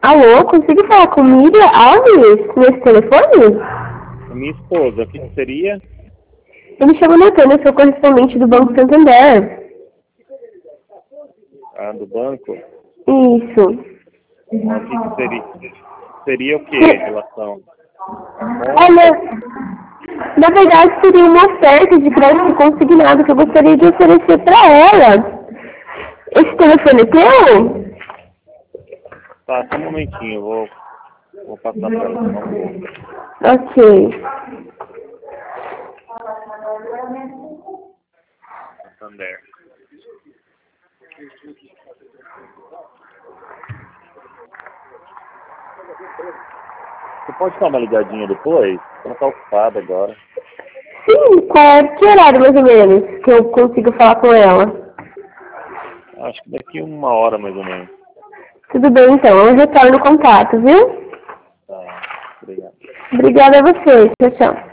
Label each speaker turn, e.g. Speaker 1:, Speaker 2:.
Speaker 1: Alô, consigo falar com Miriam Alves nesse telefone?
Speaker 2: Minha esposa, o que seria?
Speaker 1: Eu me chamo Natânia, sou correspondente do Banco Santander.
Speaker 2: Ah, do banco?
Speaker 1: Isso.
Speaker 2: Ah, o que seria? Seria o que em relação?
Speaker 1: Olha, na verdade seria uma oferta de crédito consignado que eu gostaria de oferecer para ela. Esse telefone é teu?
Speaker 2: Tá, só um momentinho, eu vou passar para ela só um pouco.
Speaker 1: Ok.
Speaker 2: Santander. Você pode dar uma ligadinha depois? Ela tá ocupada agora.
Speaker 1: Sim, que horário mais ou menos que eu consigo falar com ela?
Speaker 2: Acho que daqui 1 hora mais ou menos.
Speaker 1: Tudo bem então, eu retorno o contato, viu?
Speaker 2: Tá, obrigado.
Speaker 1: Obrigada a você, tchau, tchau.